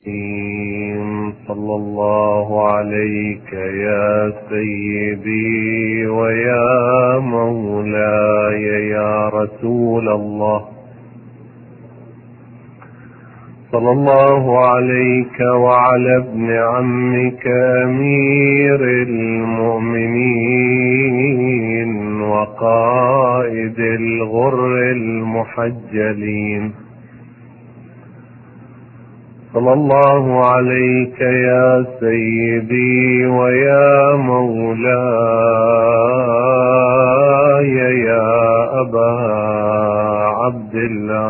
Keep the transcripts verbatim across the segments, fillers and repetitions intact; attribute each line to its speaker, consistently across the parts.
Speaker 1: صلى الله عليك يا سيدي ويا مولاي يا رسول الله. صلى الله عليك وعلى ابن عمك أمير المؤمنين وقائد الغر المحجلين. صلى الله عليك يا سيدي ويا مولاي يا أبا عبد الله.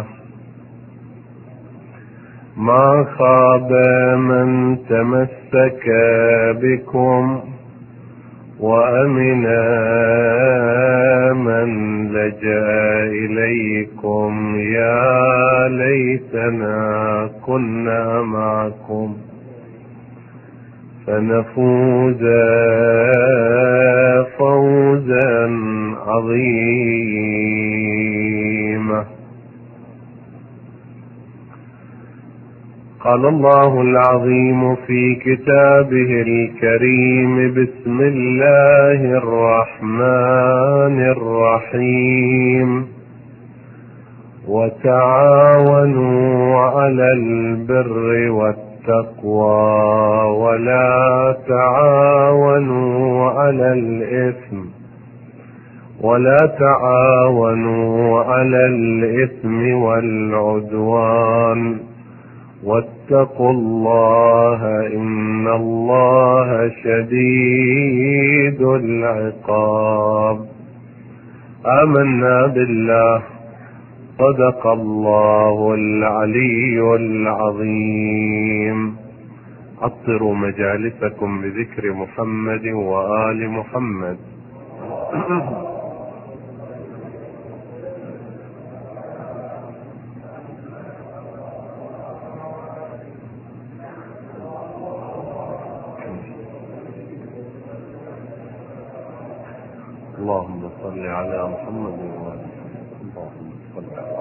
Speaker 1: ما خاب من تمسك بكم وأمن من لجأ إليكم. يا ليتنا كنا معكم فنفوز فوزا عظيما. قال الله العظيم في كتابه الكريم: بسم الله الرحمن الرحيم. وتعاونوا على البر والتقوى ولا تعاونوا على الإثم ولا تعاونوا على الإثم والعدوان واتقوا الله إن الله شديد العقاب. آمنا بالله. صدق الله العلي العظيم. عطروا مجالسكم بذكر محمد وآل محمد. اللهم صل على محمد وآل اللهم صل على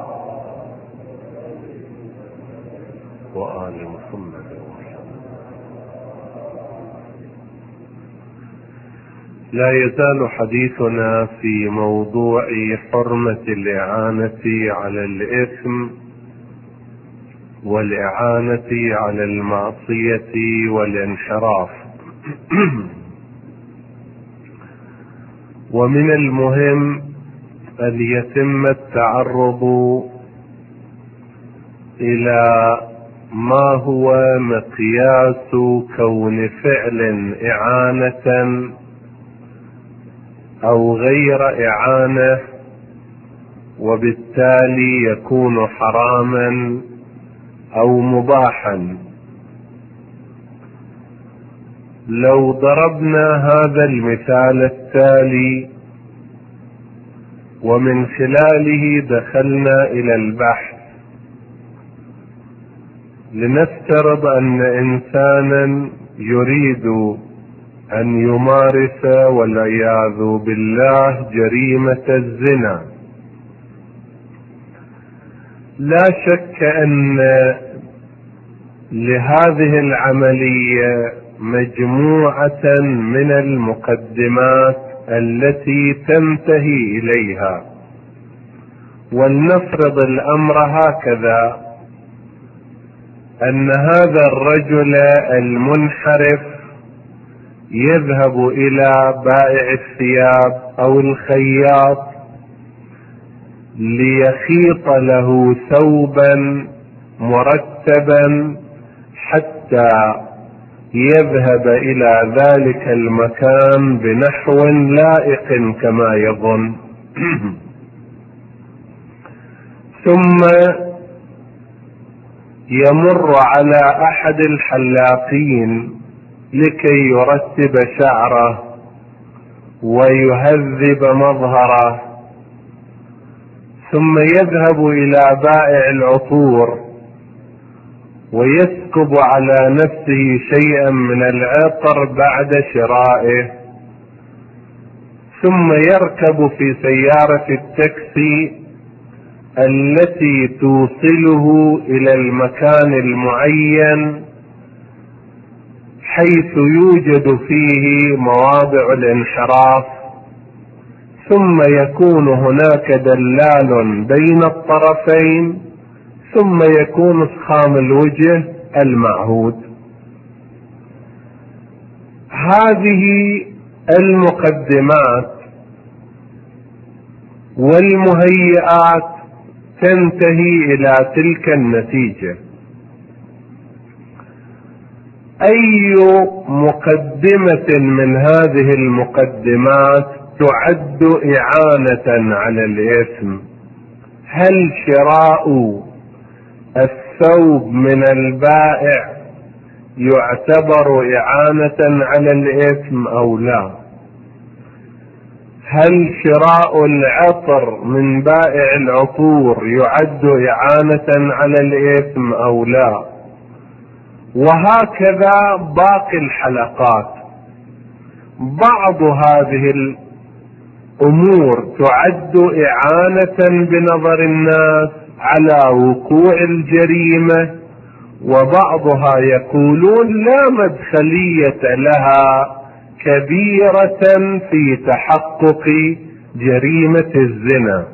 Speaker 1: وآل محمد وسلم. لا يزال حديثنا في موضوع حرمة الإعانة على الإثم والإعانة على المعصية والانحراف. ومن المهم أن يتم التعرض إلى ما هو مقياس كون فعل إعانة أو غير إعانة، وبالتالي يكون حراما أو مباحا. لو ضربنا هذا المثال التالي ومن خلاله دخلنا إلى البحث، لنفترض أن إنسانا يريد أن يمارس والعياذ بالله جريمة الزنا. لا شك أن لهذه العملية مجموعة من المقدمات التي تنتهي إليها. ولنفرض الأمر هكذا: أن هذا الرجل المنحرف يذهب إلى بائع الثياب أو الخياط ليخيط له ثوبا مرتبا حتى يذهب إلى ذلك المكان بنحو لائق كما يظن. ثم يمر على أحد الحلاقين لكي يرتب شعره ويهذب مظهره، ثم يذهب إلى بائع العطور ويسكب على نفسه شيئا من العطر بعد شرائه، ثم يركب في سيارة التاكسي التي توصله إلى المكان المعين حيث يوجد فيه مواضع الانحراف، ثم يكون هناك دلال بين الطرفين، ثم يكون اسخام الوجه المعهود. هذه المقدمات والمهيئات تنتهي إلى تلك النتيجة. أي مقدمة من هذه المقدمات تعد إعانة على الإثم؟ هل شراء الثوب من البائع يعتبر إعانة على الإثم أو لا؟ هل شراء العطر من بائع العطور يعد إعانة على الإثم أو لا؟ وهكذا باقي الحلقات. بعض هذه الأمور تعد إعانة بنظر الناس على وقوع الجريمة، وبعضها يقولون لا مدخلية لها كبيرة في تحقق جريمة الزنا.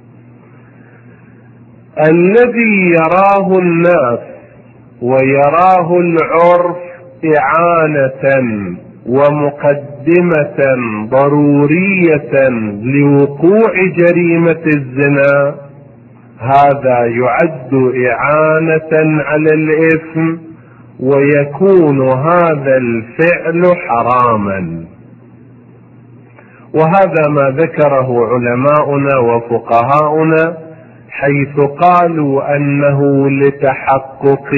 Speaker 1: الذي يراه الناس ويراه العرف إعانة ومقدمة ضرورية لوقوع جريمة الزنا، هذا يعد إعانة على الإثم، ويكون هذا الفعل حراما. وهذا ما ذكره علماؤنا وفقهاؤنا، حيث قالوا أنه لتحقق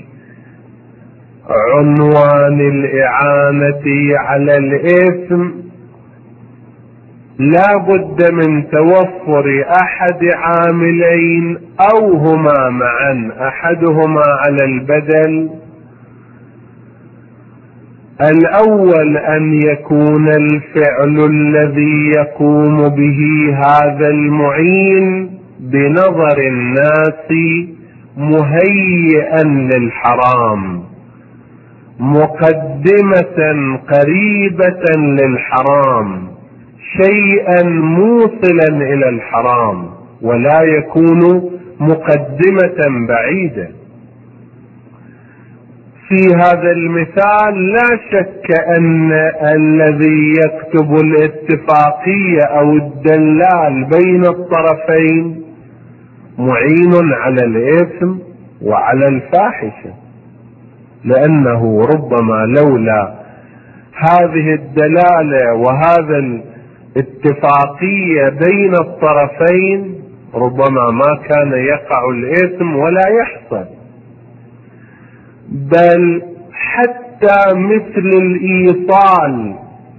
Speaker 1: عنوان الإعانة على الإثم لا بد من توفر أحد عاملين أو هما معا، أحدهما على البدل. الأول أن يكون الفعل الذي يقوم به هذا المعين بنظر الناس مهيئا للحرام، مقدمة قريبة للحرام، شيئا موصلا إلى الحرام، ولا يكون مقدمة بعيدة. في هذا المثال لا شك أن الذي يكتب الاتفاقية أو الدلال بين الطرفين معين على الإثم وعلى الفاحشة، لأنه ربما لولا هذه الدلالة وهذا الاتفاقية بين الطرفين ربما ما كان يقع الإثم ولا يحصل. بل حتى مثل الإيصال،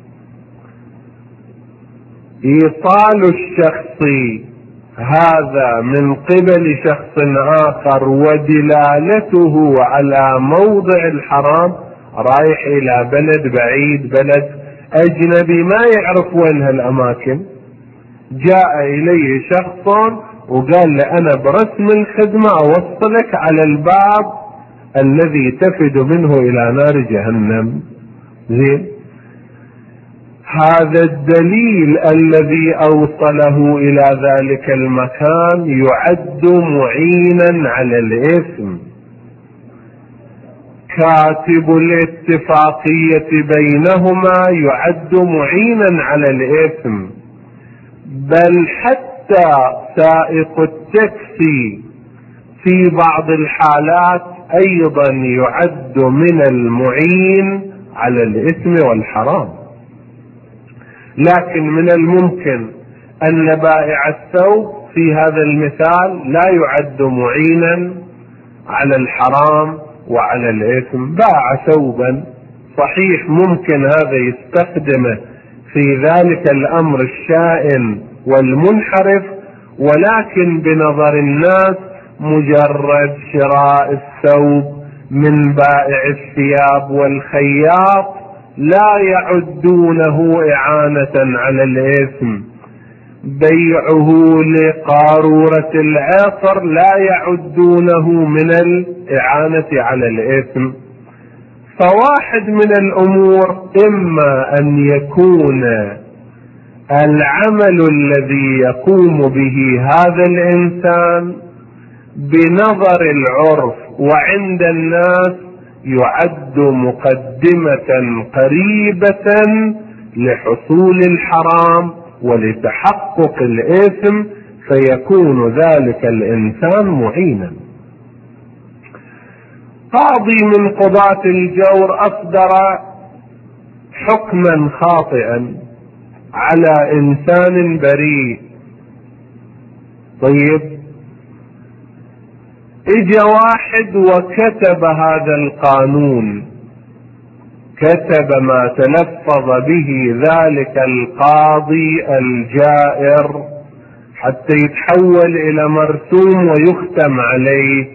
Speaker 1: إيصال الشخص هذا من قبل شخص آخر ودلالته على موضع الحرام، رايح إلى بلد بعيد، بلد أجنبي ما يعرف وين هالأماكن، جاء إليه شخص وقال له أنا برسم الخدمة أوصلك على الباب الذي تفد منه إلى نار جهنم. زين، هذا الدليل الذي أوصله إلى ذلك المكان يعد معينا على الإثم. كاتب الاتفاقية بينهما يعد معينا على الإثم، بل حتى سائق التاكسي في بعض الحالات أيضا يعد من المعين على الإثم والحرام. لكن من الممكن أن بائع الثوب في هذا المثال لا يعد معينا على الحرام وعلى الإثم. باع ثوبا صحيح، ممكن هذا يستخدمه في ذلك الأمر الشائن والمنحرف، ولكن بنظر الناس مجرد شراء الثوب من بائع الثياب والخياط لا يعدونه إعانة على الإثم، بيعه لقارورة العطر لا يعدونه من الإعانة على الإثم. فواحد من الأمور إما أن يكون العمل الذي يقوم به هذا الإنسان بنظر العرف وعند الناس يعد مقدمة قريبة لحصول الحرام ولتحقق الإثم، فيكون ذلك الإنسان معينا. قاضي من قضاة الجور أصدر حكما خاطئا على إنسان بريء. طيب، اجى واحد وكتب هذا القانون، كتب ما تلفظ به ذلك القاضي الجائر حتى يتحول إلى مرسوم ويختم عليه.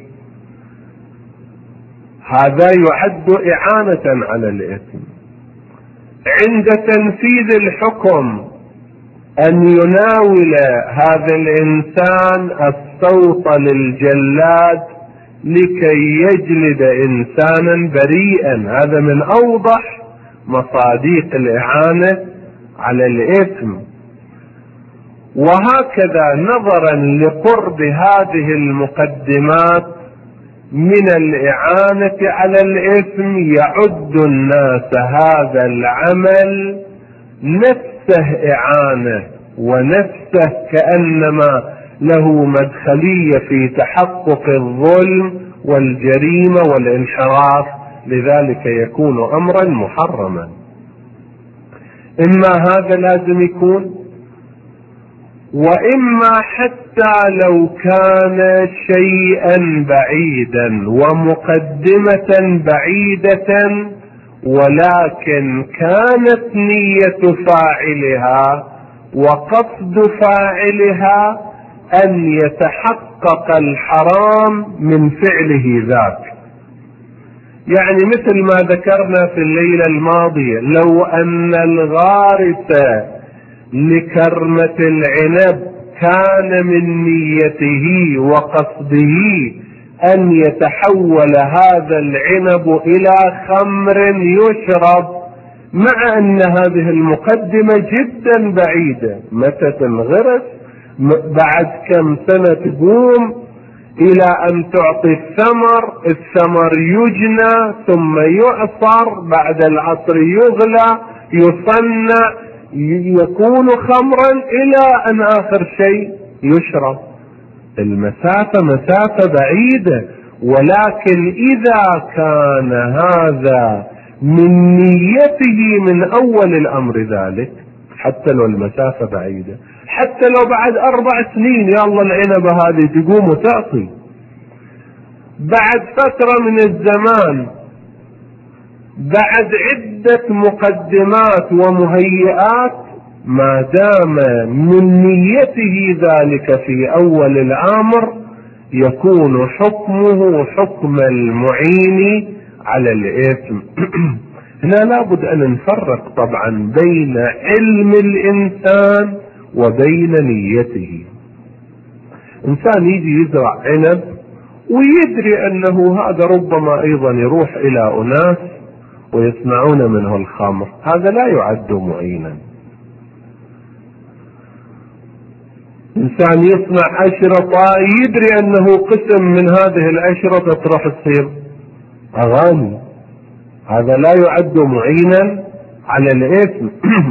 Speaker 1: هذا يعد إعانة على الإثم. عند تنفيذ الحكم أن يناول هذا الإنسان الصوت للجلاد لكي يجلد إنسانا بريئا، هذا من أوضح مصادق الإعانة على الإثم. وهكذا نظرا لقرب هذه المقدمات من الإعانة على الإثم يعد الناس هذا العمل نفسه إعانة، ونفسه كأنما له مدخلية في تحقق الظلم والجريمة والانحراف، لذلك يكون أمرا محرما. إما هذا لازم يكون، وإما حتى لو كان شيئا بعيدا ومقدمة بعيدة، ولكن كانت نية فاعلها وقصد فاعلها أن يتحقق الحرام من فعله ذاك. يعني مثل ما ذكرنا في الليلة الماضية، لو أن الغارس لكرمة العنب كان من نيته وقصده أن يتحول هذا العنب إلى خمر يشرب، مع أن هذه المقدمة جدا بعيدة، متى تنغرس بعد كم سنة تقوم إلى أن تعطي الثمر، الثمر يجنى ثم يعصر، بعد العصر يغلى يصنع يكون خمرا إلى أن آخر شيء يشرب. المسافة مسافة بعيدة، ولكن إذا كان هذا من نيته من أول الأمر ذلك، حتى لو المسافة بعيدة، حتى لو بعد أربع سنين يا الله العنبة هذه تقوم وتعطي، بعد فترة من الزمان، بعد عدة مقدمات ومهيئات، ما دام من نيته ذلك في أول الأمر يكون حكمه حكم المعين على الإثم. هنا لابد أن نفرق طبعا بين علم الإنسان وبين نيته. إنسان يجي يزرع عنب ويدري أنه هذا ربما أيضا يروح إلى أناس ويصنعون منه الخمر، هذا لا يعد معينا. إنسان يصنع أشرطة يدري أنه قسم من هذه الأشرطة تروح تصير أغاني، هذا لا يعد معينا على الإثم.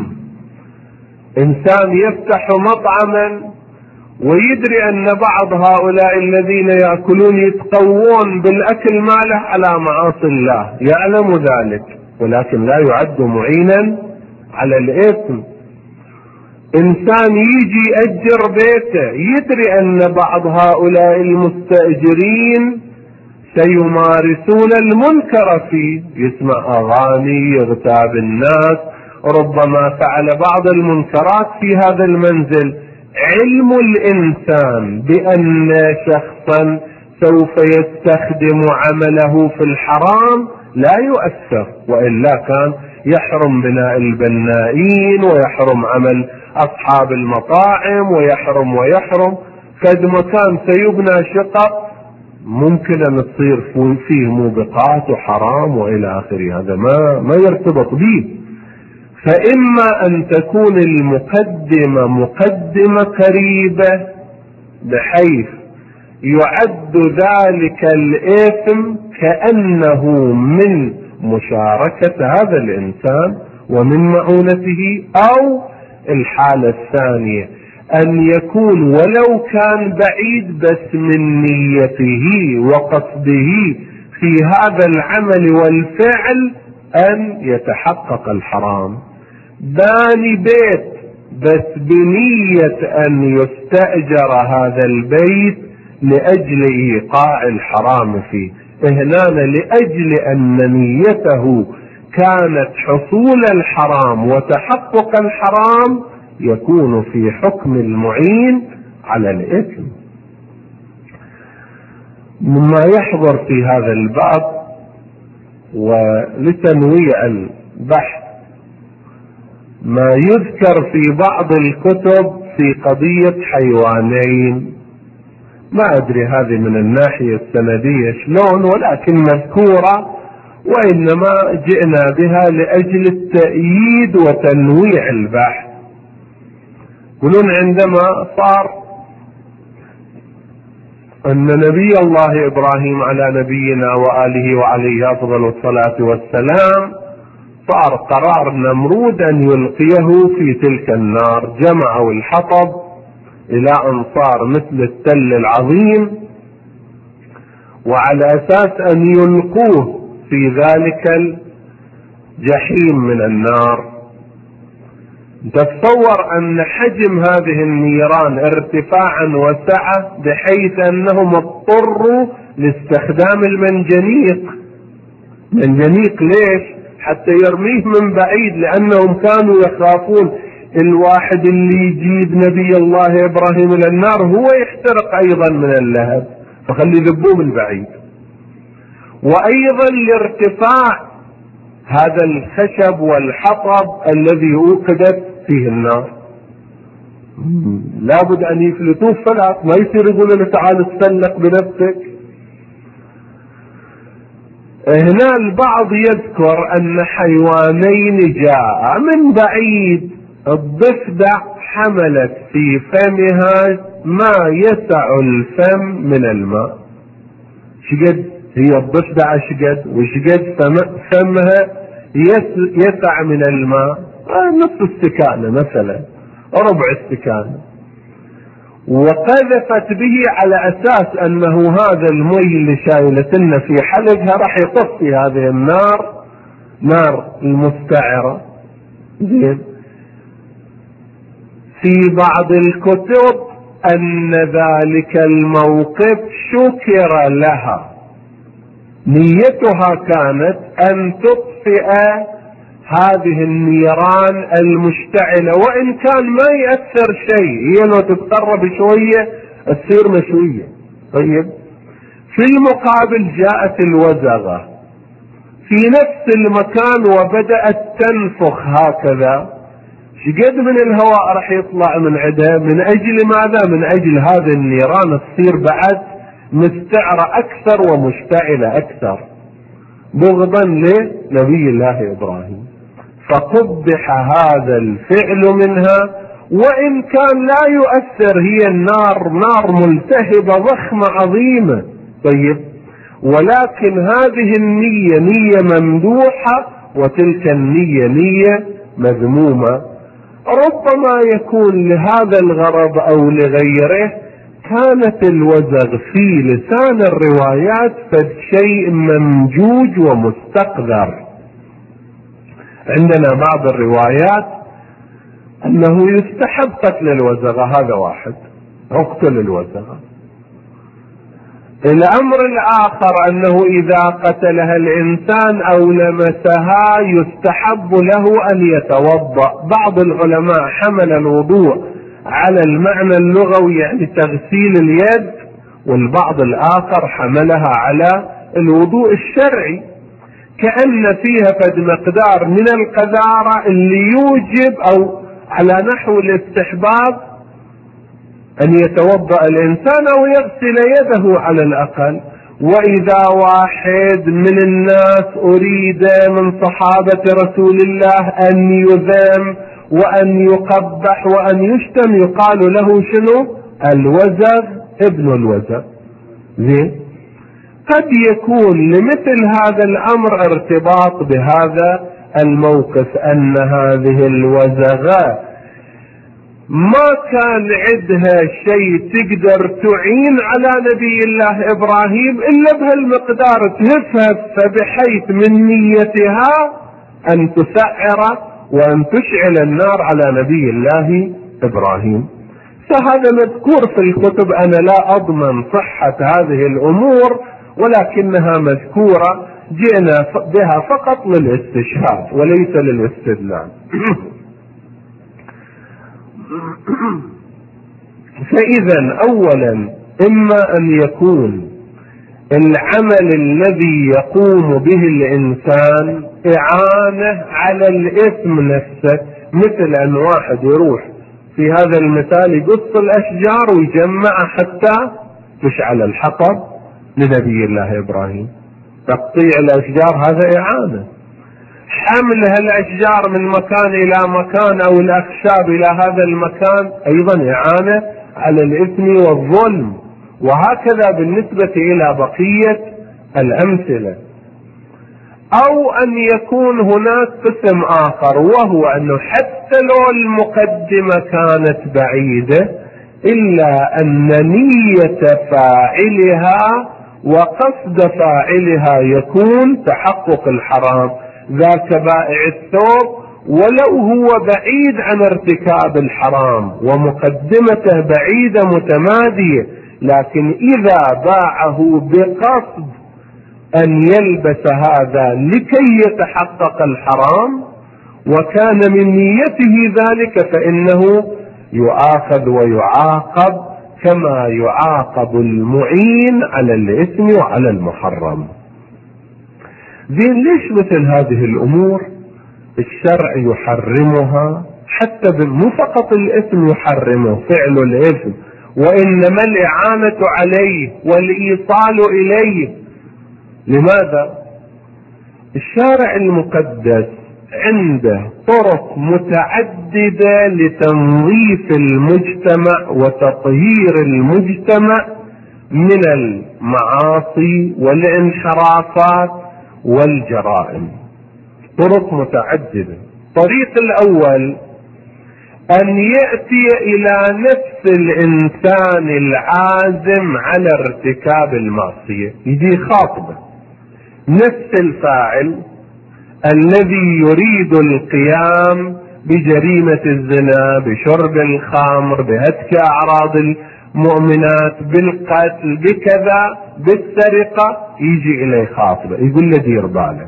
Speaker 1: إنسان يفتح مطعما ويدري أن بعض هؤلاء الذين يأكلون يتقوون بالأكل ماله على معاصي الله، يعلم ذلك ولكن لا يعد معينا على الإثم. إنسان يجي يأجر بيته يدري أن بعض هؤلاء المستأجرين سيمارسون المنكر فيه، يسمع أغاني، يغتاب الناس، ربما فعل بعض المنكرات في هذا المنزل. علم الإنسان بأن شخصا سوف يستخدم عمله في الحرام لا يؤثر، وإلا كان يحرم بناء البنائين، ويحرم عمل أصحاب المطاعم، ويحرم ويحرم قد مكان سيبنى شقق ممكن أن تصير فيه موبقات وحرام وإلى آخره، هذا ما ما يرتبط به. فإما أن تكون المقدمة مقدمة قريبة بحيث يعد ذلك الإثم كأنه من مشاركة هذا الإنسان ومن معونته، أو الحالة الثانية أن يكون ولو كان بعيد بس من نيته وقصده في هذا العمل والفعل أن يتحقق الحرام. باني بيت بس بنية أن يستأجر هذا البيت لأجل إيقاع الحرام فيه، هنا لأجل أن نيته كانت حصول الحرام وتحقق الحرام يكون في حكم المعين على الإثم. مما يحضر في هذا الباب ولتنويع البحث ما يذكر في بعض الكتب في قضية حيوانين، ما أدري هذه من الناحية السندية شلون، ولكن مذكورة، وإنما جئنا بها لأجل التأييد وتنويع البحث. يقولون عندما صار أن نبي الله إبراهيم على نبينا وآله وعليه أفضل الصلاة والسلام صار قرار نمرود أن يلقيه في تلك النار، جمعوا الحطب إلى أن صار مثل التل العظيم، وعلى أساس أن يلقوه في ذلك الجحيم من النار. تتصور أن حجم هذه النيران ارتفاعا وسعة بحيث أنهم اضطروا لاستخدام المنجنيق. منجنيق ليش؟ حتى يرميه من بعيد، لأنهم كانوا يخافون الواحد اللي يجيب نبي الله إبراهيم إلى النار هو يحترق أيضا من اللهب، فخلي يذبوه من بعيد. وأيضا لارتفاع هذا الخشب والحطب الذي أوقدت فيه النار، لابد أن يفلتوه فلات، ما يصير يقولوا له تعال تسلق بنفسك. هنا البعض يذكر أن حيوانين جاء من بعيد، الضفدع حملت في فمها ما يسع الفم من الماء. شقد هي الضفدع شقد وشقد فمها يسع من الماء، نصف استكانة مثلا، ربع استكانة، وقذفت به على أساس أنه هذا المي اللي شايلتنا في حلقها راح يطفي هذه النار، نار المستعرة. زين، في بعض الكتب أن ذلك الموقف شكر لها، نيتها كانت أن تطفئ هذه النيران المشتعلة، وإن كان ما يأثر شيء، هي لو تتقرب شوية تصير مشوية. طيب، في المقابل جاءت الوزغة في نفس المكان وبدأت تنفخ هكذا، شقد من الهواء راح يطلع من عندها، من أجل ماذا؟ من أجل هذه النيران تصير بعد مستعرة أكثر ومشتعلة أكثر، بغضا لنبي الله إبراهيم. فقبح هذا الفعل منها، وإن كان لا يؤثر، هي النار نار ملتهبة ضخمة عظيمة. طيب، ولكن هذه النية نية ممدوحة، وتلك النية نية مذمومة. ربما يكون لهذا الغرض أو لغيره كانت الوزغ في لسان الروايات فشيء ممجوج ومستقذر. عندنا بعض الروايات أنه يستحب قتل الوزغة، هذا واحد، اقتل الوزغة. الأمر الآخر أنه إذا قتلها الإنسان أو لمسها يستحب له أن يتوضأ. بعض العلماء حمل الوضوء على المعنى اللغوي يعني تغسيل اليد، والبعض الآخر حملها على الوضوء الشرعي، كأن فيها فد مقدار من القذارة اللي يوجب أو على نحو الاستحباب أن يتوضأ الإنسان أو يغسل يده على الأقل. وإذا واحد من الناس أريد من صحابة رسول الله أن يذم وأن يقبح وأن يشتم يقال له شنو؟ الوزغ ابن الوزغ. زين، قد يكون لمثل هذا الأمر ارتباط بهذا الموقف، أن هذه الوزغة ما كان عندها شيء تقدر تعين على نبي الله إبراهيم إلا بهالمقدار، تهفهف بحيث من نيتها أن تسعر وأن تشعل النار على نبي الله إبراهيم. فهذا مذكور في الكتب، أنا لا أضمن صحة هذه الأمور ولكنها مذكورة، جئنا بها فقط للاستشهاد وليس للاستدلال. فإذا أولا إما أن يكون العمل الذي يقوم به الإنسان إعانة على الإثم نفسه، مثل أن واحد يروح في هذا المثال يقص الأشجار ويجمع حتى تشعل الحطب لنبي الله إبراهيم. تقطيع الأشجار هذا إعانة، حمل هالأشجار من مكان إلى مكان أو الأخشاب إلى هذا المكان أيضا إعانة على الإثم والظلم، وهكذا بالنسبة إلى بقية الأمثلة. أو أن يكون هناك قسم آخر، وهو أنه حتى لو المقدمة كانت بعيدة إلا أن نية فاعلها وقصد فاعلها يكون تحقق الحرام، ذاك بائع الثوب ولو هو بعيد عن ارتكاب الحرام ومقدمته بعيدة متمادية، لكن إذا باعه بقصد أن يلبس هذا لكي يتحقق الحرام وكان من نيته ذلك فإنه يؤاخذ ويعاقب كما يعاقب المعين على الإثم وعلى المحرم. زين، ليش مثل هذه الأمور الشرع يحرمها؟ حتى مو فقط الإثم يحرمه فعل الإثم، وإنما الإعانة عليه والإيصال إليه. لماذا؟ الشارع المقدس عنده طرق متعددة لتنظيف المجتمع وتطهير المجتمع من المعاصي والانحرافات والجرائم، طرق متعددة. الطريق الأول أن يأتي إلى نفس الإنسان العازم على ارتكاب المعصية، يجي خاطبه نفس الفاعل الذي يريد القيام بجريمة الزنا، بشرب الخمر، بهتك أعراض المؤمنات، بالقتل، بكذا، بالسرقة، يجي إليه خاطبه يقول له دير بالك،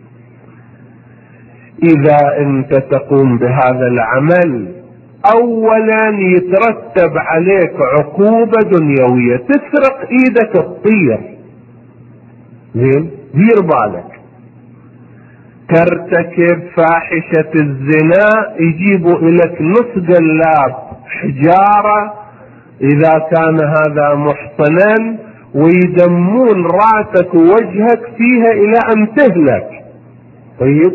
Speaker 1: إذا أنت تقوم بهذا العمل أولا يترتب عليك عقوبة دنيوية، تسرق إيدك تطير، زين، دير بالك. ترتكب فاحشة الزنا يجيبوا إليك نص قلاب حجارة إذا كان هذا محصنا ويدمون راسك ووجهك فيها إلى أن تهلك. طيب،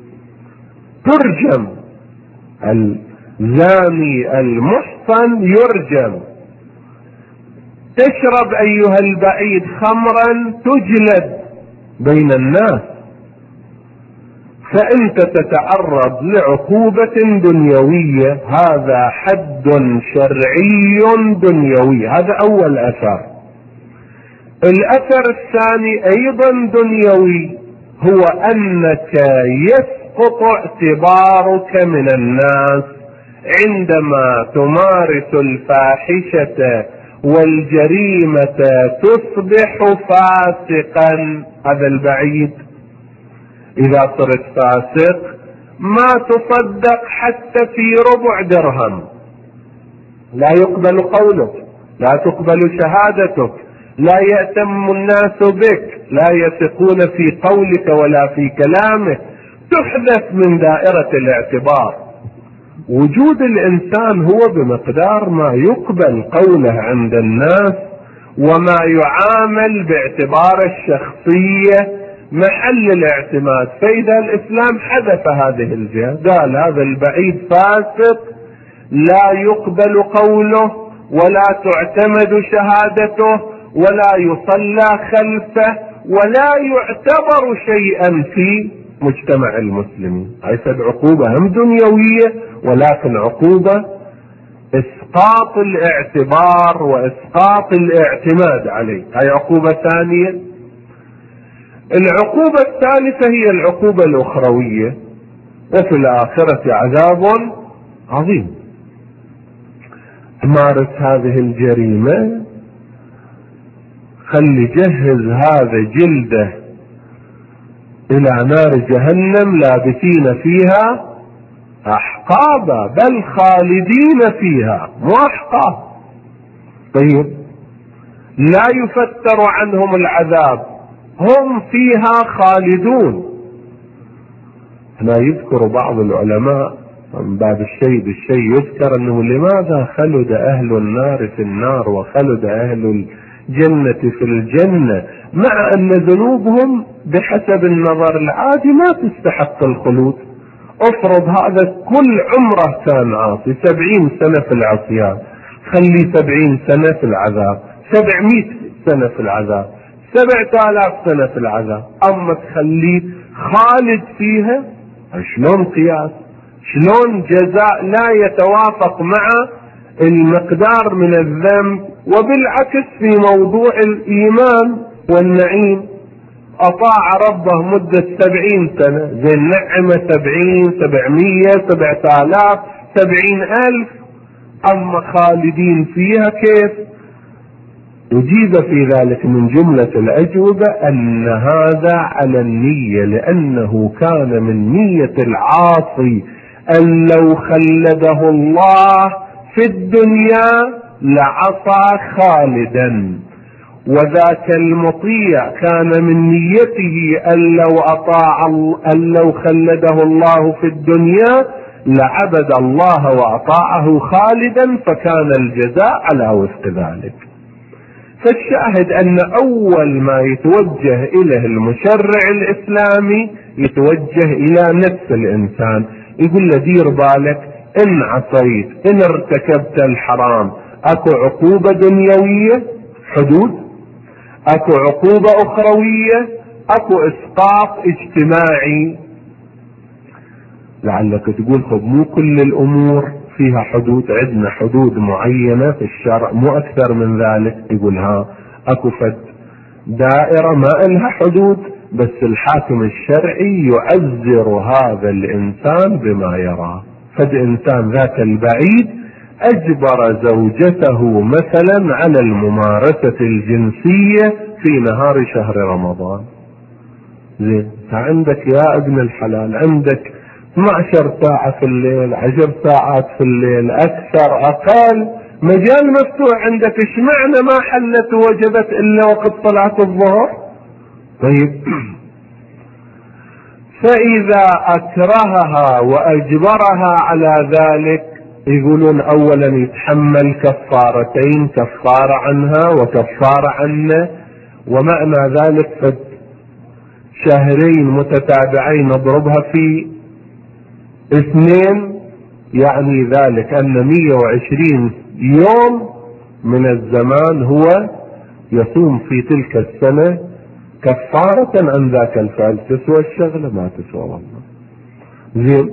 Speaker 1: ترجم الزاني المحصن يرجم. تشرب أيها البعيد خمرا تجلد بين الناس، فأنت تتعرض لعقوبة دنيوية، هذا حد شرعي دنيوي. هذا أول أثر. الأثر الثاني أيضا دنيوي، هو أنك يسقط اعتبارك من الناس عندما تمارس الفاحشة والجريمة تصبح فاسقا. هذا البعيد إذا صرت فاسق ما تصدق حتى في ربع درهم، لا يقبل قولك، لا تقبل شهادتك، لا يأتم الناس بك، لا يثقون في قولك ولا في كلامك، تحذف من دائرة الاعتبار. وجود الإنسان هو بمقدار ما يقبل قوله عند الناس وما يعامل باعتبار الشخصية محل الاعتماد. فإذا الإسلام حذف هذه الجهة، قال هذا البعيد فاسق لا يقبل قوله ولا تعتمد شهادته ولا يصلى خلفه ولا يعتبر شيئا في مجتمع المسلمين. ليست عقوبة هم دنيوية، ولكن عقوبة اسقاط الاعتبار واسقاط الاعتماد عليه. هاي عقوبة ثانية. العقوبة الثالثة هي العقوبة الأخروية، وفي الآخرة عذاب عظيم. مارس هذه الجريمة، خلي جهز هذا جلده إلى نار جهنم لابثين فيها أحقابا، بل خالدين فيها، مو أحقاب. طيب، لا يفتر عنهم العذاب، هم فيها خالدون. هنا يذكر بعض العلماء من باب الشيء بالشيء، يذكر أنه لماذا خلد أهل النار في النار وخلد أهل الجنة في الجنة، مع أن ذنوبهم بحسب النظر العادي ما تستحق الخلود. افرض هذا كل عمره كان عاصي، سبعين سنة في العصيان، خلي سبعين سنة في العذاب، سبعمائة سنة في العذاب، سبعة آلاف سنة في العذاب، أما تخليه خالد فيها، شلون قياس؟ شلون جزاء لا يتوافق مع المقدار من الذنب؟ وبالعكس في موضوع الإيمان والنعيم، أطاع ربه مدة سبعين سنة، زين نعمة سبعين، سبعمية، سبعة آلاف، سبعين ألف، أما خالدين فيها كيف؟ أجيب في ذلك من جملة الأجوبة أن هذا على النية، لأنه كان من نية العاصي أن لو خلده الله في الدنيا لعصى خالدا، وذاك المطيع كان من نيته أن لو أطاع أن لو خلده الله في الدنيا لعبد الله وأطاعه خالدا، فكان الجزاء على وفق ذلك. فالشاهد أن أول ما يتوجه إليه المشرع الإسلامي يتوجه إلى نفس الإنسان، يقول له دير بالك، إن عصيت، إن ارتكبت الحرام، أكو عقوبة دنيوية حدود، أكو عقوبة أخروية، أكو إسقاط اجتماعي. لعلك تقول خب مو كل الأمور فيها حدود، عندنا حدود معينة في الشرع مو أكثر من ذلك. يقول ها أكو فد دائرة ما إلها حدود، بس الحاكم الشرعي يعذر هذا الإنسان بما يراه. فد إنسان ذاك البعيد أجبر زوجته مثلا على الممارسة الجنسية في نهار شهر رمضان. زين، فعندك يا ابن الحلال عندك اثنتي عشرة ساعة في الليل، عشر ساعات في الليل، أكثر أقل، مجال مفتوح عندك، ايش معنى ما حلت ووجبت إلا وقت صلاة الظهر؟ طيب، فإذا أكرهها وأجبرها على ذلك يقولون أولا يتحمل كفارتين، كفارة عنها وكفارة عنه، ومعنى ذلك فد شهرين متتابعين نضربها في اثنين، يعني ذلك أن مئة وعشرين يوم من الزمان هو يصوم في تلك السنة كفارة عن ذاك الفعل. تسوى الشغلة؟ ما تسوى والله. زين،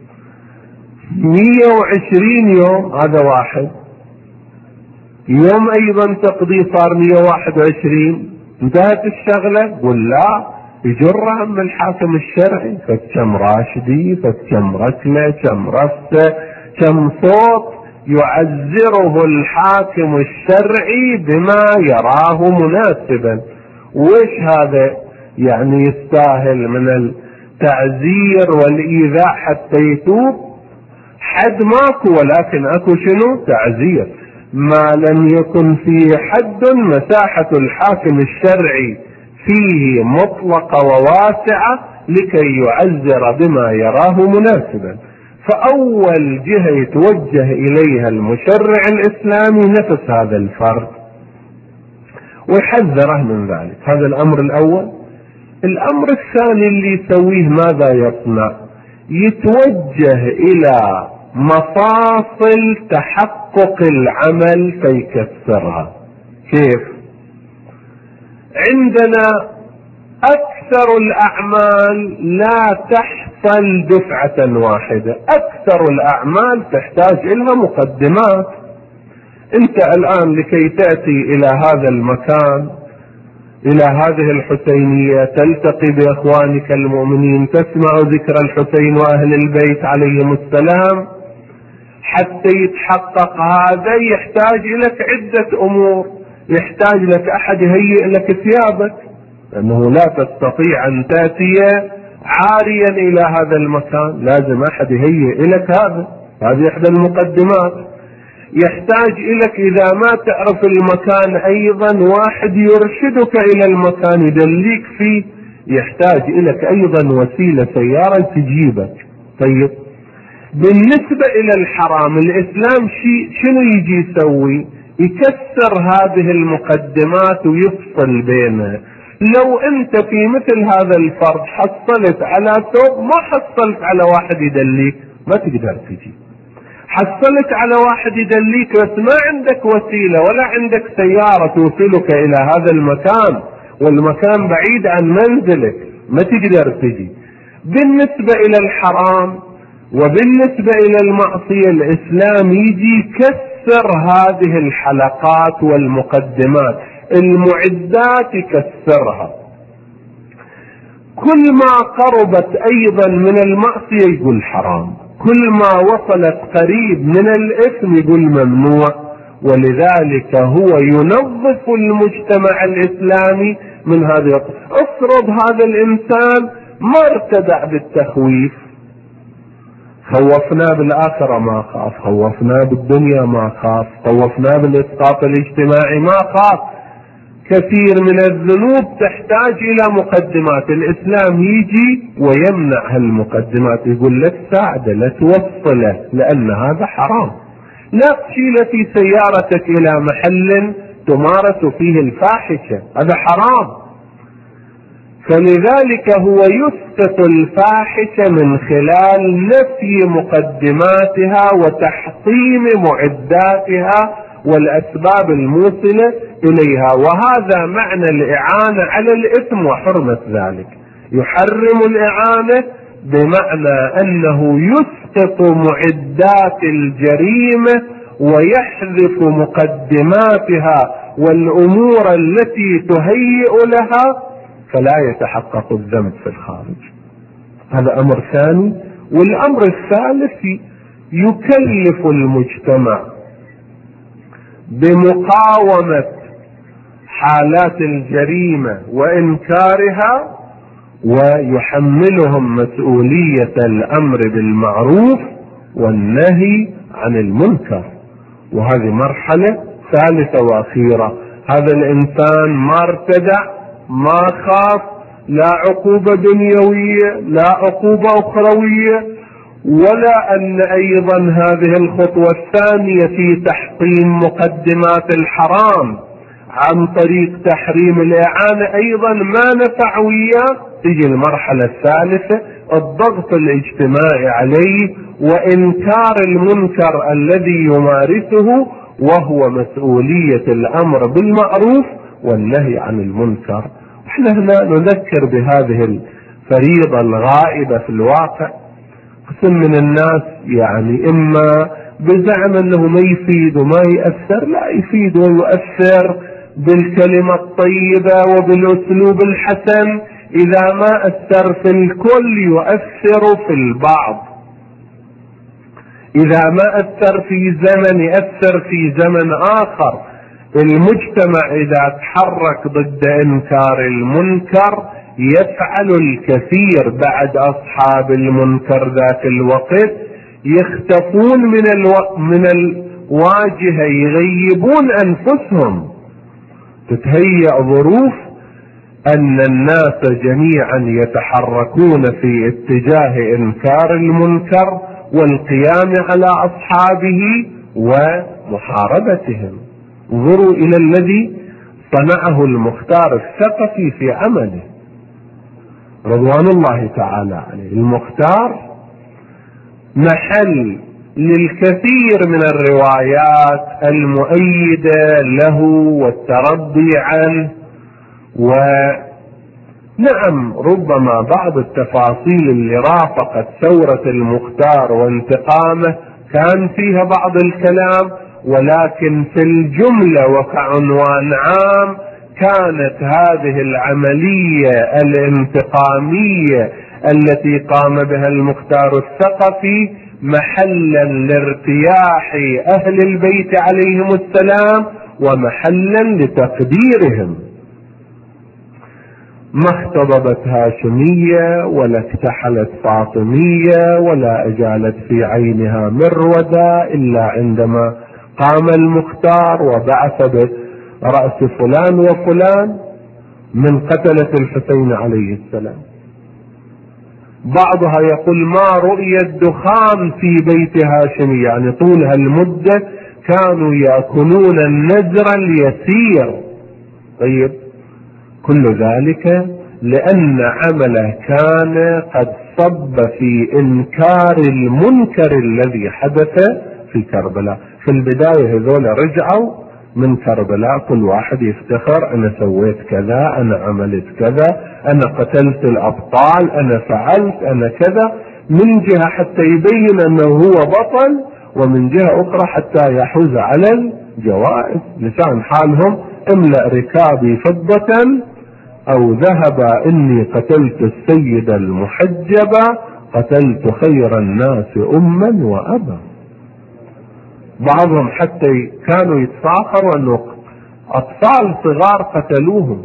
Speaker 1: مئة وعشرين يوم هذا واحد، يوم أيضا تقضي صار مئة وواحد وعشرين، انتهت الشغلة؟ قل لا، يجرها من الحاكم الشرعي، فكم راشدي، فكم ركلة، كم رفة، كم صوت يعذره الحاكم الشرعي بما يراه مناسبا. وش هذا يعني يستاهل من التعزير والإيذاء حتى يتوب؟ حد ماكو، ولكن اكو شنو؟ تعزير. ما لم يكن فيه حد مساحة الحاكم الشرعي فيه مطلقة وواسعة لكي يعزر بما يراه مناسبا. فأول جهة يتوجه إليها المشرع الإسلامي نفس هذا الفرد ويحذره من ذلك. هذا الأمر الأول. الأمر الثاني اللي يسويه ماذا يصنع؟ يتوجه إلى مفاصل تحقق العمل فيكسرها. كيف؟ عندنا أكثر الأعمال لا تحصل دفعة واحدة، أكثر الأعمال تحتاج إلى مقدمات. أنت الآن لكي تأتي إلى هذا المكان، إلى هذه الحسينية، تلتقي بإخوانك المؤمنين، تسمع ذكر الحسين وأهل البيت عليهم السلام، حتى يتحقق هذا يحتاج لك عدة أمور. يحتاج لك أحد يهيئ لك ثيابك، لأنه لا تستطيع أن تأتي عاريا إلى هذا المكان، لازم أحد يهيئ لك هذا، هذه إحدى المقدمات. يحتاج إليك إذا ما تعرف المكان أيضا واحد يرشدك إلى المكان يدليك فيه. يحتاج إليك أيضا وسيلة سيارة تجيبك. طيب بالنسبة إلى الحرام، الإسلام شيء شنو يجي يسوي؟ يكسر هذه المقدمات ويفصل بينها. لو أنت في مثل هذا الفرض حصلت على ثوب، ما حصلت على واحد يدليك، ما تقدر تجي. حصلت على واحد يدليك بس ما عندك وسيلة ولا عندك سيارة توصلك إلى هذا المكان، والمكان بعيد عن منزلك، ما تقدر تجي. بالنسبة إلى الحرام وبالنسبة إلى المعصية، الإسلام يجي يكسر هذه الحلقات والمقدمات، المعدات يكسرها. كل ما قربت أيضا من المعصية يقول حرام، كل ما وصلت قريب من الإثم يقول ممنوع. ولذلك هو ينظف المجتمع الإسلامي من هذه. افرض هذا الإنسان ما ارتدع بالتخويف، خوفناه بالآخرة ما خاف، خوفناه بالدنيا ما خاف، خوفناه بالإسقاط الاجتماعي ما خاف. كثير من الذنوب تحتاج إلى مقدمات، الإسلام يجي ويمنع هالمقدمات، يقول لك ساعده لا توصله لأن هذا حرام، لا تشيل في سيارتك إلى محل تمارس فيه الفاحشة، هذا حرام. فلذلك هو يسقط الفاحشة من خلال نفي مقدماتها وتحطيم معداتها والأسباب الموصلة إليها. وهذا معنى الإعانة على الإثم وحرمة ذلك. يحرم الإعانة بمعنى أنه يسقط معدات الجريمة ويحذف مقدماتها والأمور التي تهيئ لها، فلا يتحقق الذنب في الخارج. هذا أمر ثاني. والأمر الثالث يكلف المجتمع بمقاومة حالات الجريمة وإنكارها، ويحملهم مسؤولية الأمر بالمعروف والنهي عن المنكر. وهذه مرحلة ثالثة وأخيرة. هذا الإنسان ما ارتدع، ما خاف، لا عقوبة دنيوية لا عقوبة أخروية، ولا أن أيضا هذه الخطوة الثانية في تحطيم مقدمات الحرام عن طريق تحريم الإعانة أيضا ما نفع وياه. تجي المرحلة الثالثة، الضغط الاجتماعي عليه وإنكار المنكر الذي يمارسه، وهو مسؤولية الأمر بالمعروف والنهي عن المنكر. احنا هنا نذكر بهذه الفريضة الغائبة في الواقع. قسم من الناس يعني إما بزعم أنه ما يفيد وما يأثر، لا، يفيد ويؤثر بالكلمة الطيبة وبالأسلوب الحسن. إذا ما أثر في الكل يؤثر في البعض، إذا ما أثر في زمن يأثر في زمن آخر. المجتمع إذا تحرك ضد إنكار المنكر يفعل الكثير. بعد أصحاب المنكر ذاك الوقت يختفون من الو... من واجهة يغيبون أنفسهم، تتهيأ ظروف أن الناس جميعا يتحركون في اتجاه إنكار المنكر والقيام على أصحابه ومحاربتهم. انظروا إلى الذي صنعه المختار الثقفي في عمله رضوان الله تعالى عليه. المختار محل للكثير من الروايات المؤيدة له والترضي عنه، ونعم ربما بعض التفاصيل اللي رافقت ثورة المختار وانتقامه كان فيها بعض الكلام، ولكن في الجملة وكعنوان عام كانت هذه العملية الانتقامية التي قام بها المختار الثقفي محلا لارتياح أهل البيت عليهم السلام ومحلا لتقديرهم. ما اختضبت هاشمية ولا اكتحلت فاطمية ولا أجالت في عينها مرودة إلا عندما قام المختار وبعث برأس فلان وفلان من قتلة الحسين عليه السلام. بعضها يقول ما رؤي الدخان في بيت هاشم، يعني طول هالمدة كانوا يأكلون النذر اليسير. طيب كل ذلك لأن عمله كان قد صب في إنكار المنكر الذي حدث في كربلاء. في البداية هذول رجعوا من كربلاء كل واحد يفتخر أنا سويت كذا، أنا عملت كذا، أنا قتلت الأبطال، أنا فعلت، أنا كذا، من جهة حتى يبين أنه هو بطل، ومن جهة أخرى حتى يحوز على الجوائز. لسان حالهم املأ ركابي فضة أو ذهب إني قتلت السيد المحجبة، قتلت خير الناس أما وأبا. بعضهم حتى كانوا يتفاخروا أنه أطفال صغار قتلوهم.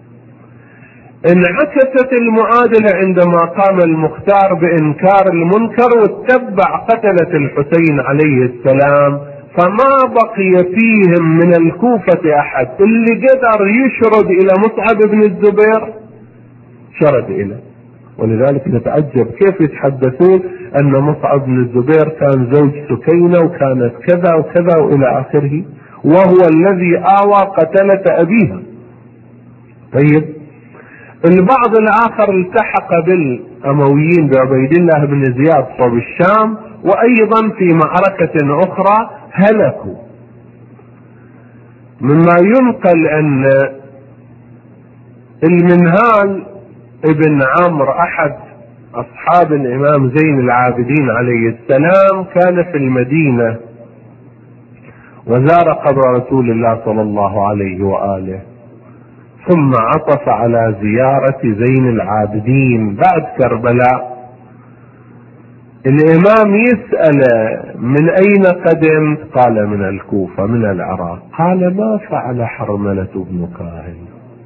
Speaker 1: انعكست المعادلة عندما قام المختار بإنكار المنكر واتبع قتلة الحسين عليه السلام، فما بقي فيهم من الكوفة أحد. اللي قدر يشرد إلى مصعب بن الزبير شرد إليه. ولذلك نتعجب كيف يتحدثون أن مصعب بن الزبير كان زوج سكينة وكانت كذا وكذا وإلى آخره، وهو الذي آوى قتلة أبيها. طيب البعض الآخر التحق بالأمويين بعبيد الله بن زياد صوب الشام، وأيضا في معركة أخرى هلكوا. مما ينقل أن المنهال ابن عمرو أحد أصحاب الإمام زين العابدين عليه السلام كان في المدينة وزار قبر رسول الله صلى الله عليه وآله، ثم عطف على زيارة زين العابدين بعد كربلاء. الإمام يسأل من أين قدمت؟ قال من الكوفة من العراق. قال ما فعل حرملة بن كاهل؟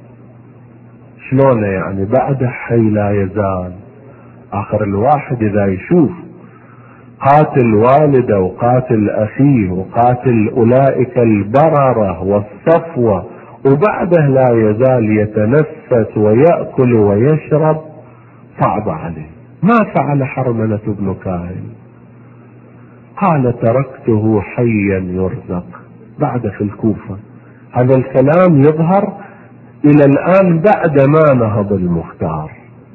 Speaker 1: شلون يعني بعد حي لا يزال؟ آخر الواحد إذا يشوف قاتل والده وقاتل أخيه وقاتل أولئك البررة والصفوة وبعده لا يزال يتنفس ويأكل ويشرب، صعب عليه. ما فعل حرملة بن كاهل؟ قال تركته حيا يرزق بعد في الكوفة. هذا الكلام يظهر إلى الآن بعد ما نهض المختار.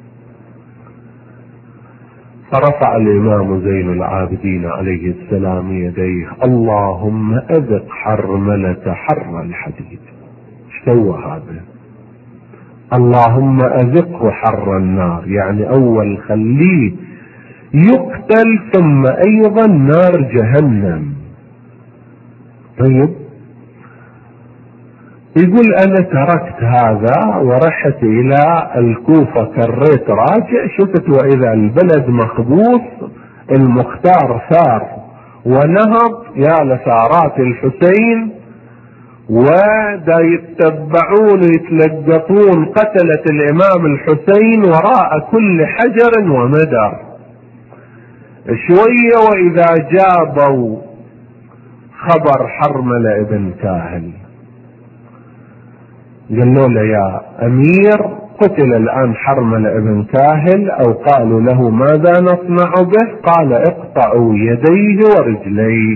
Speaker 1: فرفع الإمام زين العابدين عليه السلام يديه: اللهم أذق حرملة حر الحديد. ايش سوى هذا؟ اللهم أذقه حر النار، يعني أول خليه يقتل ثم أيضا نار جهنم. طيب يقول أنا تركت هذا ورحت إلى الكوفة، كريت راجع شفت وإذا البلد مخبوص، المختار ثار ونهض يا لثارات الحسين، ودا يتبعون ويتلقطون قتلة الإمام الحسين وراء كل حجر ومدار. شوية وإذا جابوا خبر حرملة ابن كاهل. قالوا له يا أمير قتل الآن حرملة ابن كاهل، أو قالوا له ماذا نصنع به؟ قال اقطعوا يديه ورجليه.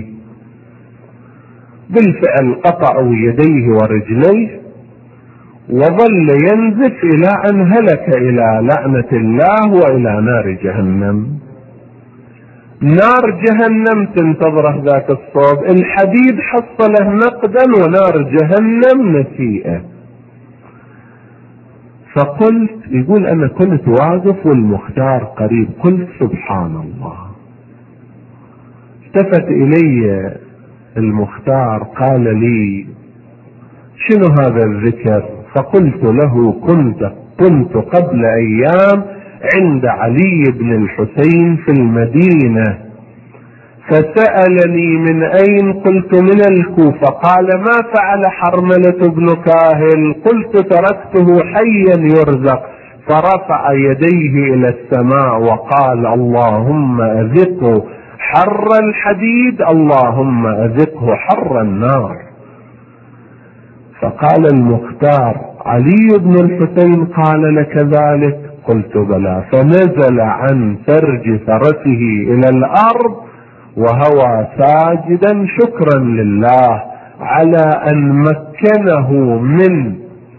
Speaker 1: بالفعل قطعوا يديه ورجليه، وظل ينزف إلى أن هلك إلى لعنة الله وإلى نار جهنم. نار جهنم تنتظره ذاك الصوب، الحديد حصله نقدا ونار جهنم نسيئة. فقلت، يقول أنا كنت واقف والمختار قريب، قلت سبحان الله. التفت إلي المختار قال لي شنو هذا الذكر؟ فقلت له كنت كنت قبل أيام عند علي بن الحسين في المدينة، فسألني من أين؟ قلت من الكوفة. قال ما فعل حرملة بن كاهل؟ قلت تركته حيا يرزق. فرفع يديه إلى السماء وقال اللهم أذقه حر الحديد، اللهم أذقه حر النار. فقال المختار علي بن الحسين قال لك ذلك؟ قلت بلى. فنزل عن فرج فرسه إلى الأرض وهو ساجدا شكرا لله على أن مكنه من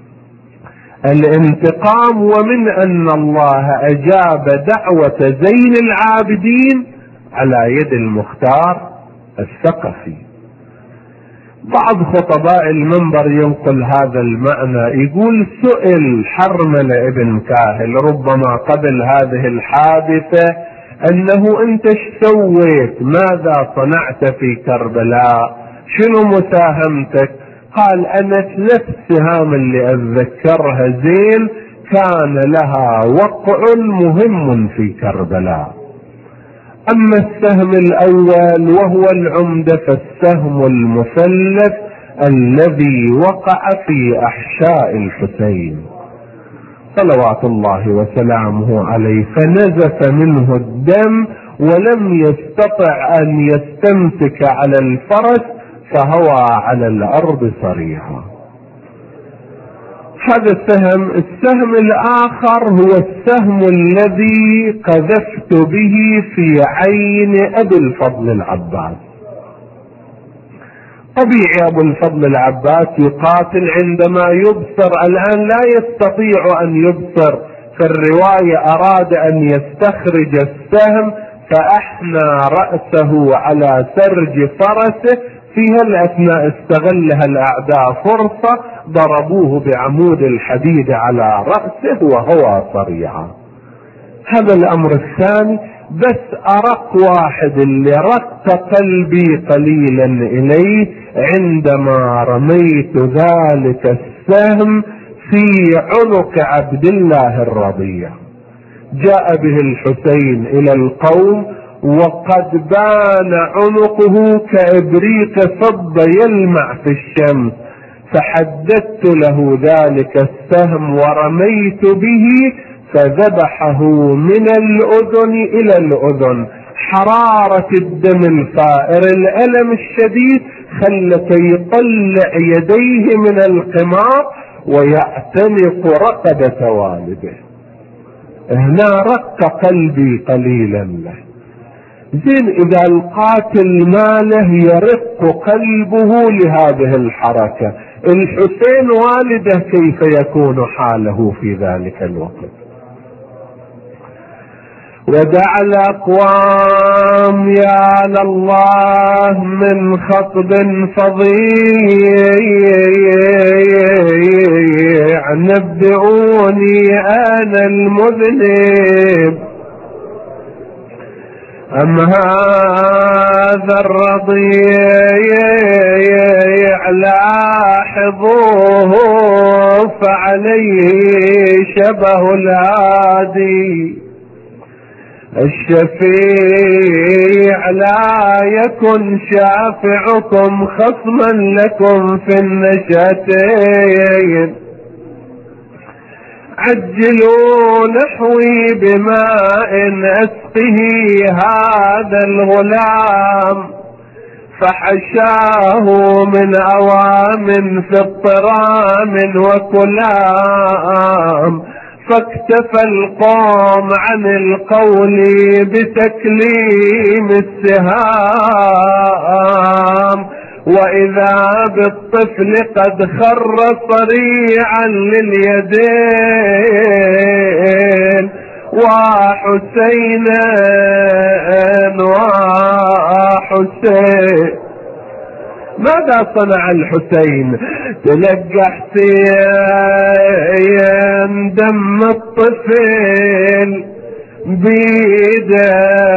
Speaker 1: الانتقام، ومن أن الله أجاب دعوة زين العابدين على يد المختار الثقفي. بعض خطباء المنبر ينقل هذا المعنى، يقول سئل حرملة ابن كاهل ربما قبل هذه الحادثة أنه أنت ايش سويت؟ ماذا صنعت في كربلاء؟ شنو مساهمتك؟ قال أنا ثلاث سهام اللي أتذكرها زين كان لها وقع مهم في كربلاء. أما السهم الأول وهو العمدة فالسهم المثلث الذي وقع في أحشاء الحسين صلوات الله وسلامه عليه، فنزف منه الدم ولم يستطع أن يستمسك على الفرس فهوى على الأرض صريعا. هذا السهم. السهم الآخر هو السهم الذي قذفت به في عين أبي الفضل العباس. طبيعي أبو الفضل العباس يقاتل عندما يبصر، الآن لا يستطيع أن يبصر، في الرواية أراد أن يستخرج السهم فأحنى رأسه على سرج فرسه، في هالأثناء استغلها الأعداء فرصة ضربوه بعمود الحديد على رأسه وهو صريعا. هذا الأمر الثاني. بس أرق واحد اللي رق قلبي قليلا إليه عندما رميت ذلك السهم في عنق عبد الله الرضيع. جاء به الحسين إلى القوم وقد بان عنقه كإبريق فضة يلمع في الشمس، فحددت له ذلك السهم ورميت به فذبحه من الأذن إلى الأذن. حرارة الدم الفائر الألم الشديد خلت يطلع يديه من القمار ويعتنق رقبة والده. هنا رق قلبي قليلا له. زين إذا القاتل ماله يرق قلبه لهذه الحركة، الحسين والده كيف يكون حاله في ذلك الوقت؟ ودع الأقوام يا لله من خطب فظيع نبئوني أنا المذنب أم هذا الرضيع لاحظوه فعليه شبه الهادي الشفيع لا يكن شافعكم خصما لكم في النشاتين عجلوا نحوي بماء أسقه هذا الغلام فحشاه من أوام في اضطرام وكلام، فاكتفى القوم عن القول بتكليم السهام، وإذا بالطفل قد خر صريعا لليدين، وحسينا وحسين. ماذا صنع الحسين؟ تلقى حسين دم الطفل بيده،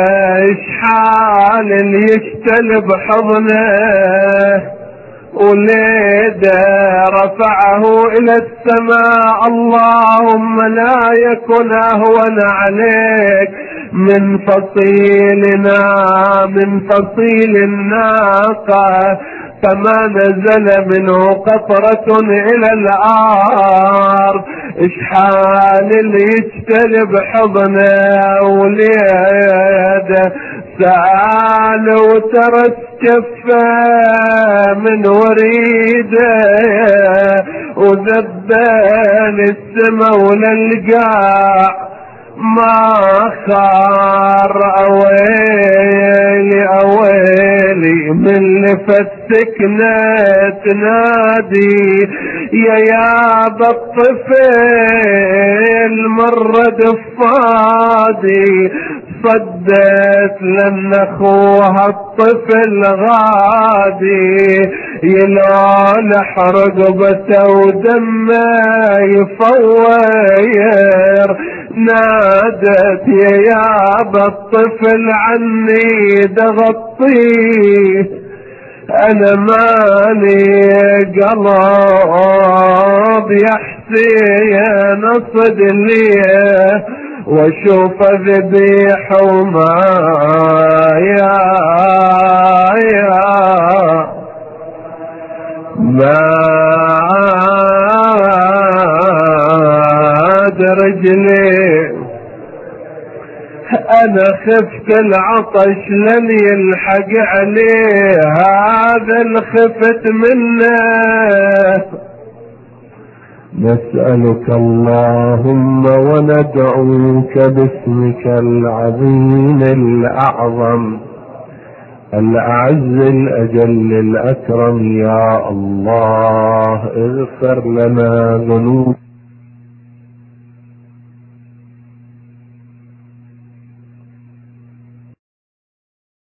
Speaker 1: اشحال اللي يشتل بحضنه، وليده رفعه الى السماء. اللهم لا يكن اهون عليك من فصيلنا من فصيل الناقة، فما نزل منه قطرة الى الارض. اشحال اللي يجتلب حضنه وليده، سأل وترس كفه من وريده، وذبان السما وللقاع ما خار. اويلي اويلي من لفتكنا تنادي، يا يابا الطفل مرد فادي، صدت لان اخوها الطفل غادي، يلولح رقبته ودمه يفوير. نادت يا يابا الطفل عني دغطيه، انا مالي قلب يا حسين اصد ليه، واشوف ذبيح وما يا يا ما رجلي. انا خفت العطش لن يلحق عليه، هذا الخفت منه. نسألك اللهم وندعوك باسمك العظيم الأعظم الأعز الأجل الأكرم، يا الله اغفر لنا ذنوبنا